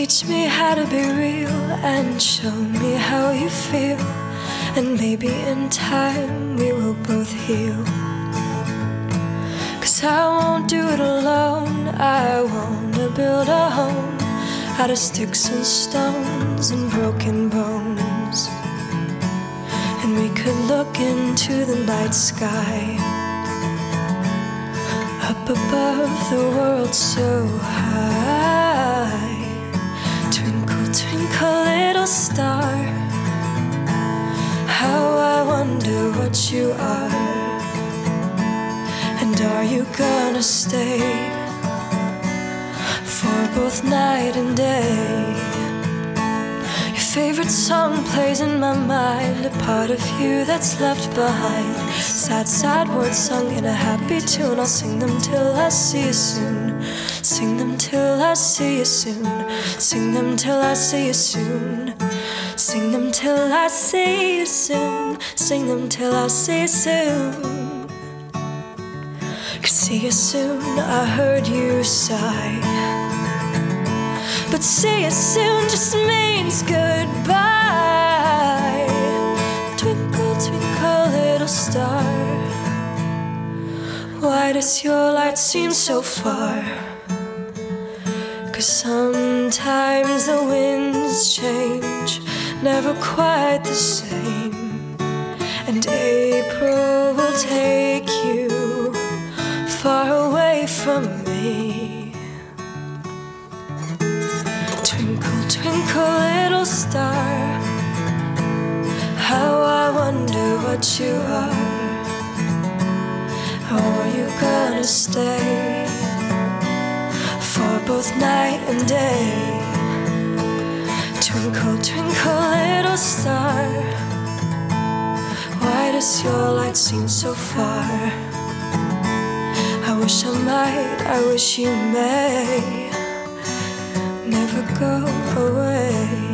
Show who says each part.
Speaker 1: Teach me how to be real and show me how you feel, and maybe in time we will both heal. 'Cause I won't do it alone. I wanna build a home out of sticks and stones and broken bones. And we could look into the night sky, up above the world so high. Twinkle, twinkle, little star, how I wonder what you are. And are you gonna stay for both night and day? Your favorite song plays in my mind, a part of you that's left behind. Sad, sad words sung in a happy tune. I'll sing them till I see you soon. Sing them till I see you soon. Sing them till I see you soon. Sing them till I see you soon. Sing them till I see you soon. 'Cause see you soon, I heard you sigh, but see you soon just means goodbye. Twinkle, twinkle, little star, why does your light seem so far? 'Cause sometimes the winds change, never quite the same, and April will take you far away from me. Twinkle, twinkle, little star, how I wonder what you are. How are you gonna stay for both night and day? Twinkle, twinkle, little star, why does your light seem so far? I wish I might, I wish you may never go away.